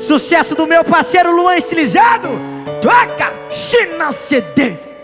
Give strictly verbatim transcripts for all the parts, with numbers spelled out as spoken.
Sucesso do meu parceiro Luan Estilizado. Toca China C Ds.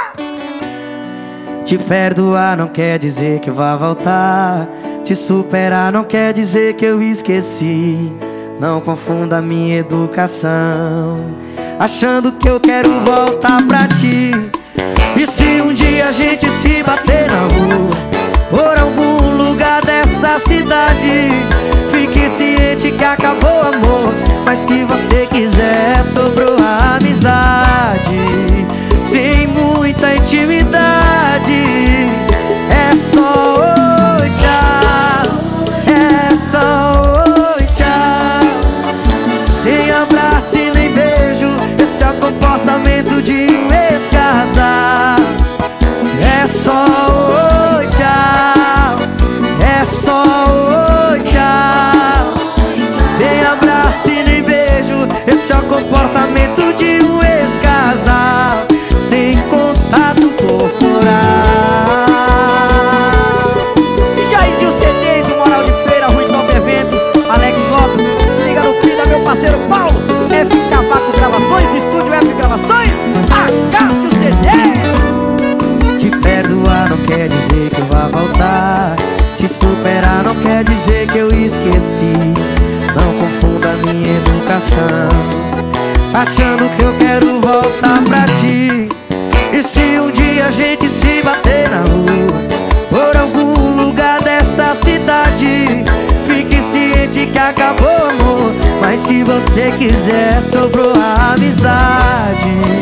Te perdoar não quer dizer que eu vá voltar. Te superar não quer dizer que eu esqueci. Não confunda a minha educação achando que eu quero voltar pra ti. E se um dia a gente se bater na rua, por algum lugar dessa cidade, fique ciente que acabou o amor. Mas se você quiser, sobrou a amizade. Sem muita intimidade, é só oi, tchau. É só oi, tchau. Sem abraço e nem beijo, esse é o comportamento de um ex-casado. É só oi, tchau. É só oi, tchau. Sem abraço e nem beijo, esse é o comportamento de um ex-casal. Sem contato corporal. Jairzinho C Ds, o Moral de Feira, Rui Top Evento, Alex Lopes. Se liga no Pida, meu parceiro Paulo. F Cavaco Gravações, Estúdio F Gravações, Acácio C Ds. Te perdoar não quer dizer que eu vá voltar. Te superar não quer dizer que eu esqueci. Não confunda minha educação achando que eu quero voltar pra ti. E se um dia a gente se bater na rua, por algum lugar dessa cidade, fique ciente que acabou o amor. Mas se você quiser, sobrou a amizade.